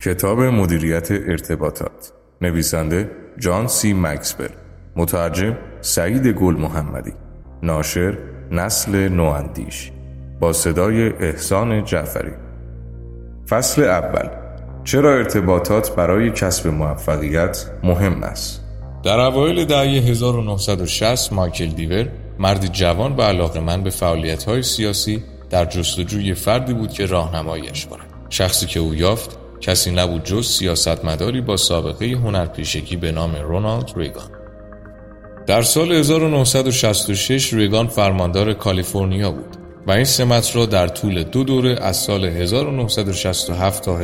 کتاب مدیریت ارتباطات، نویسنده جان سی مکسول، مترجم سعید گل محمدی، ناشر نسل نواندیش، با صدای احسان جعفری. فصل اول: چرا ارتباطات برای کسب موفقیت مهم است؟ در اوایل دهه 1960 مایکل دیور، مردی جوان و علاقه‌مند به فعالیت‌های سیاسی، در جستجوی فردی بود که راهنماییش کند. شخصی که او یافت کسی نبود جز سیاستمداری با سابقه هنرپیشگی به نام رونالد ریگان. در سال 1966 ریگان فرماندار کالیفرنیا بود و این سمت را در طول 2 دوره از سال 1967 تا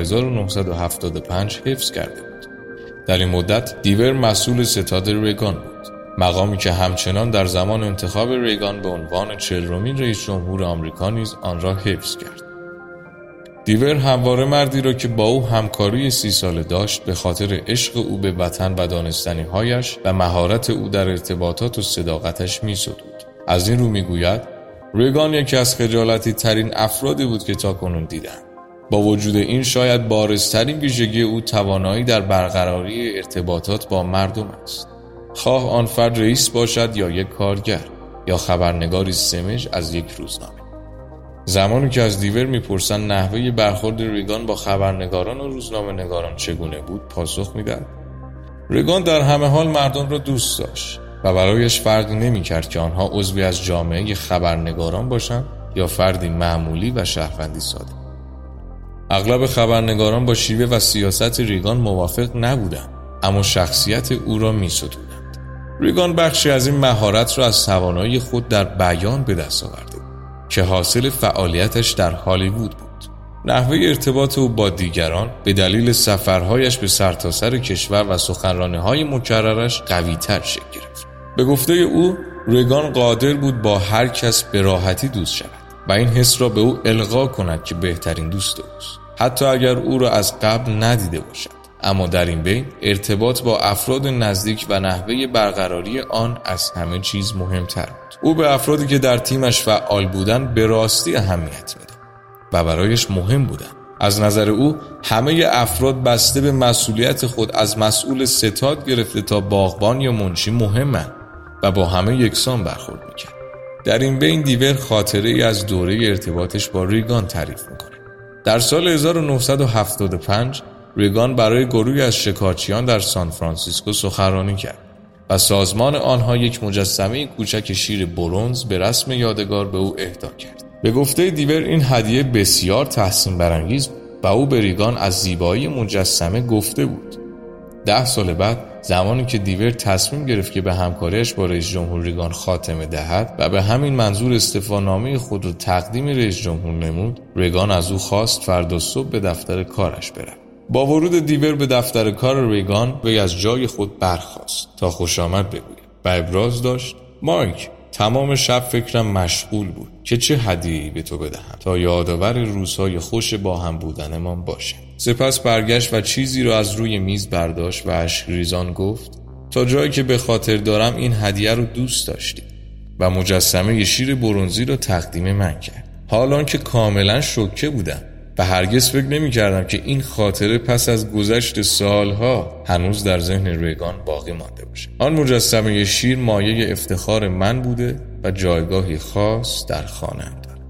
1975 حفظ کرده بود. در این مدت دیور مسئول ستاد ریگان بود، مقامی که همچنان در زمان انتخاب ریگان به عنوان 40مین رئیس جمهور آمریکا نیز آن را حفظ کرد. دیور همواره مردی را که با او همکاری 30 ساله داشت به خاطر عشق او به وطن و دانستنی‌هایش و مهارت او در ارتباطات و صداقتش می‌ستود. از این رو می‌گوید ریگان یکی از خجالتی ترین افرادی بود که تاکنون دیدم. با وجود این شاید بارزترین ویژگی او توانایی در برقراری ارتباطات با مردم است. خواه آن فرد رئیس باشد یا یک کارگر یا خبرنگاری سمج از یک روزنامه. زمانی که از دیور میپرسند نحوه برخورد ریگان با خبرنگاران و روزنامه نگاران چگونه بود، پاسخ میداد ریگان در همه حال مردم را دوست داشت و برایش فرقی نمیکرد که آنها عضوی از جامعه خبرنگاران باشند یا فردی معمولی و شهروندی ساده. اغلب خبرنگاران با شیوه و سیاست ریگان موافق نبودند، اما شخصیت او را می‌ستودند. ریگان بخشی از این مهارت را از توانایی خود در بیان به دست آورده بود که حاصل فعالیتش در هالیوود بود. نحوه ارتباط او با دیگران به دلیل سفرهایش به سرتاسر کشور و سخنرانی‌های مکررش قوی‌تر شکل گرفت. به گفته او، ریگان قادر بود با هر کس به راحتی دوست شود و این حس را به او القا کند که بهترین دوست اوست، حتی اگر او را از قبل ندیده باشد. اما در این بین ارتباط با افراد نزدیک و نحوه برقراری آن از همه چیز مهمتر بود. او به افرادی که در تیمش فعال بودند به راستی اهمیت میداد و برایش مهم بودند. از نظر او همه افراد بسته به مسئولیت خود از مسئول ستاد گرفته تا باغبان یا منشی مهمند و با همه یکسان برخورد میکرد. در این بین دیور خاطره ای از دوره ارتباطش با ریگان تعریف میکنه. در سال 1975 ریگان برای گروهی از شکارچیان در سان فرانسیسکو سخنرانی کرد و سازمان آنها یک مجسمه کوچک شیر برنز به رسم یادگار به او اهدا کرد. به گفته دیور این هدیه بسیار تحسین برانگیز بود و او به ریگان از زیبایی مجسمه گفته بود. 10 سال بعد، زمانی که دیور تصمیم گرفت که به همکاریش با رئیس جمهور ریگان خاتمه دهد و به همین منظور استعفانامه خود را تقدیم رئیس جمهور نمود، ریگان از او خواست فردا صبح به دفتر کارش برود. با ورود دیور به دفتر کار ریگان، وی از جای خود برخاست تا خوش آمد بگوید و ابراز داشت: مایک، تمام شب فکرم مشغول بود که چه هدیه‌ای به تو بدهم تا یادآور روزهای خوش با هم بودنمان باشه. سپس برگشت و چیزی را از روی میز برداشت و اشک‌ریزان گفت: تا جایی که به خاطر دارم این هدیه رو دوست داشتی، و مجسمه شیر برنزی را تقدیم من کرد. حالان که کاملا شوکه بودم و هرگز فکر نمی کردم که این خاطره پس از گذشت سالها هنوز در ذهن ریگان باقی مانده باشه. آن مجسمه شیر مایه افتخار من بوده و جایگاهی خاص در خانه‌ام دارد.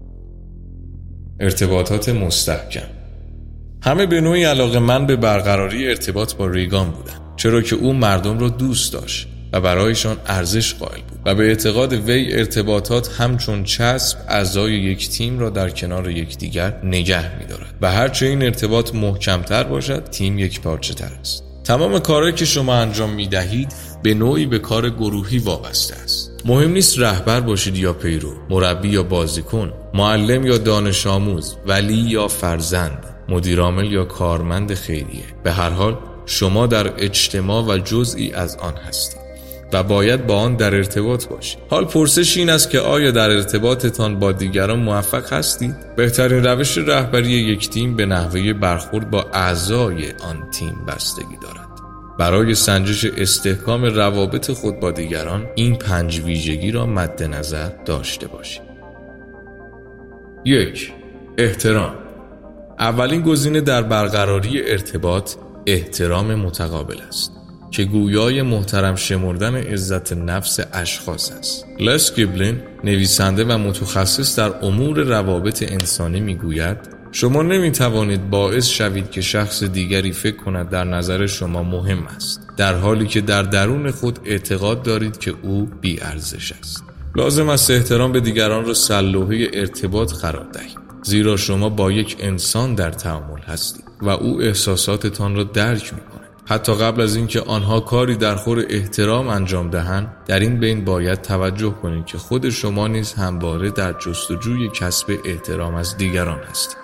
ارتباطات مستحکم. همه به نوعی علاقه‌مند به برقراری ارتباط با ریگان بودند، چرا که او مردم را دوست داشت و برایشان ارزش قائل بود و به اعتقاد وی ارتباطات همچون چسب اعضای یک تیم را در کنار یکدیگر نگه می‌دارد و هرچه این ارتباط محکم‌تر باشد، تیم یک پارچه تر است. تمام کارهایی که شما انجام می‌دهید به نوعی به کار گروهی وابسته است. مهم نیست رهبر باشید یا پیرو، مربی یا بازیکن، معلم یا دانش آموز، ولی یا فرزند، مدیرعامل یا کارمند خیریه. به هر حال شما در اجتماع و جزئی از آن هستید و باید با آن در ارتباط باشید. حال پرسش این است که آیا در ارتباطتان با دیگران موفق هستید؟ بهترین روش رهبری یک تیم به نحوه برخورد با اعضای آن تیم بستگی دارد. برای سنجش استحکام روابط خود با دیگران این 5 ویژگی را مد نظر داشته باشید. 1. احترام. اولین گزینه در برقراری ارتباط احترام متقابل است که گویای محترم شمردن عزت نفس اشخاص است. لس گیبلین، نویسنده و متخصص در امور روابط انسانی میگوید شما نمیتوانید باعث شوید که شخص دیگری فکر کند در نظر شما مهم است، در حالی که در درون خود اعتقاد دارید که او بی ارزش است. لازم است احترام به دیگران را سلوحه ارتباط قرار دهید، زیرا شما با یک انسان در تعامل هستید و او احساساتتان را درک می‌کند. حتی قبل از اینکه آنها کاری در خور احترام انجام دهند، در این بین باید توجه کنید که خود شما نیز همواره در جستجوی کسب احترام از دیگران هستید.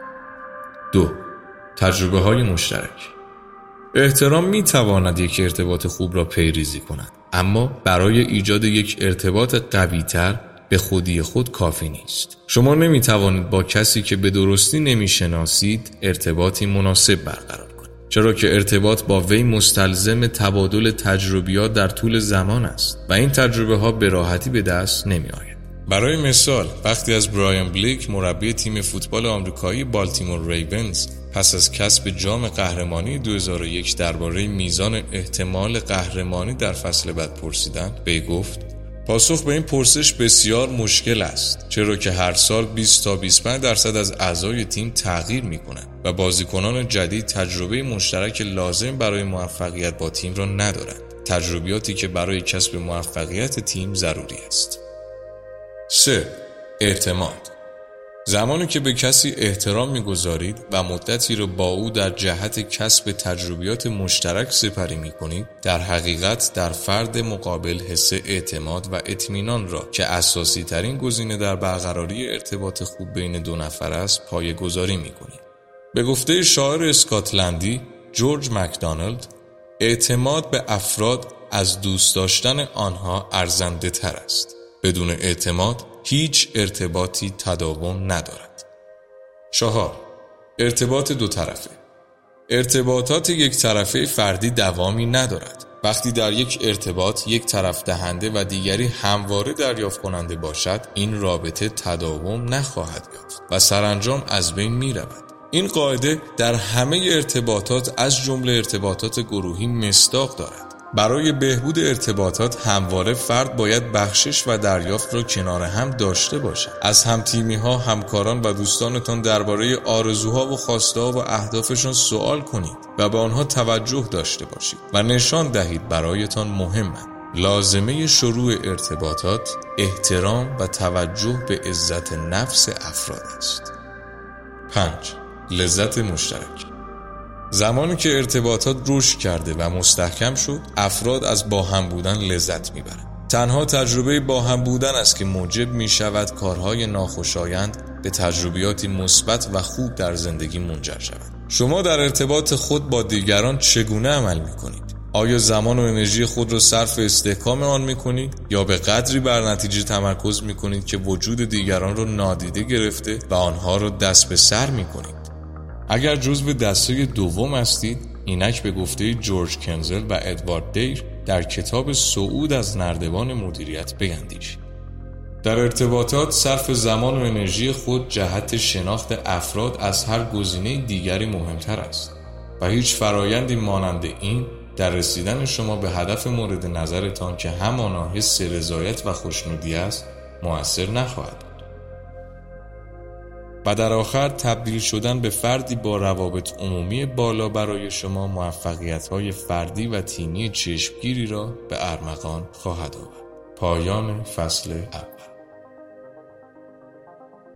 2. تجربه‌های مشترک. احترام می‌تواند یک ارتباط خوب را پیریزی کند، اما برای ایجاد یک ارتباط قوی‌تر به خودی خود کافی نیست. شما نمی‌توانید با کسی که به درستی نمی‌شناسید ارتباطی مناسب برقرار کنید، چرا که ارتباط با وی مستلزم تبادل تجربیات در طول زمان است و این تجربه‌ها به راحتی به دست نمی‌آید. برای مثال، وقتی از برایان بلیک، مربی تیم فوتبال آمریکایی بالتیمور ریونز، پس از کسب جام قهرمانی 2001 درباره میزان احتمال قهرمانی در فصل بعد پرسیدند، وی گفت: پاسخ به این پرسش بسیار مشکل است، چرا که هر سال 20 تا 25% از اعضای تیم تغییر می‌کنند و بازیکنان جدید تجربه مشترک لازم برای موفقیت با تیم را ندارند، تجربیاتی که برای کسب موفقیت تیم ضروری است. 3. اعتماد. زمانی که به کسی احترام می‌گذارید و مدتی را با او در جهت کسب تجربیات مشترک سپری می‌کنید، در حقیقت در فرد مقابل حس اعتماد و اطمینان را که اساسی ترین گزینه در برقراری ارتباط خوب بین دو نفر است، پایه‌گذاری می‌کنید. به گفته شاعر اسکاتلندی جورج مکدونالد، اعتماد به افراد از دوست داشتن آنها ارزنده تر است. بدون اعتماد هیچ ارتباطی تداوم ندارد. 4. ارتباط دو طرفه. ارتباطات یک طرفه فردی دوامی ندارد. وقتی در یک ارتباط یک طرف دهنده و دیگری همواره دریافت کننده باشد، این رابطه تداوم نخواهد یافت و سرانجام از بین می رود. این قاعده در همه ارتباطات از جمله ارتباطات گروهی مصداق دارد. برای بهبود ارتباطات همواره فرد باید بخشش و دریافت را کنار هم داشته باشد. از همتیمی‌ها، همکاران و دوستانتان درباره آرزوها و خواسته‌ها و اهدافشان سوال کنید و به آنها توجه داشته باشید و نشان دهید برایتان مهمند. لازمه شروع ارتباطات احترام و توجه به عزت نفس افراد است. 5. لذت مشترک. زمانی که ارتباطات رشد کرده و مستحکم شد، افراد از با هم بودن لذت میبرند. تنها تجربه با هم بودن است که موجب می شود کارهای ناخوشایند به تجربیاتی مثبت و خوب در زندگی منجر شود. شما در ارتباط خود با دیگران چگونه عمل می کنید؟ آیا زمان و انرژی خود را صرف استحکام آن می کنید یا به قدری بر نتیجه تمرکز می کنید که وجود دیگران را نادیده گرفته و آنها را دست به سر می کنید؟ اگر جزو دسته دوم هستید، اینک به گفته جورج کنزل و ادوارد دیر در کتاب صعود از نردبان مدیریت بیندیشید. در ارتباطات صرف زمان و انرژی خود جهت شناخت افراد از هر گزینه دیگری مهمتر است و هیچ فرایندی مانند این در رسیدن شما به هدف مورد نظرتان که همانا حس رضایت و خوشنودی است مؤثر نخواهد. و در آخر تبدیل شدن به فردی با روابط عمومی بالا برای شما موفقیت‌های فردی و تیمی چشمگیری را به ارمغان خواهد آورد. پایان فصل اول.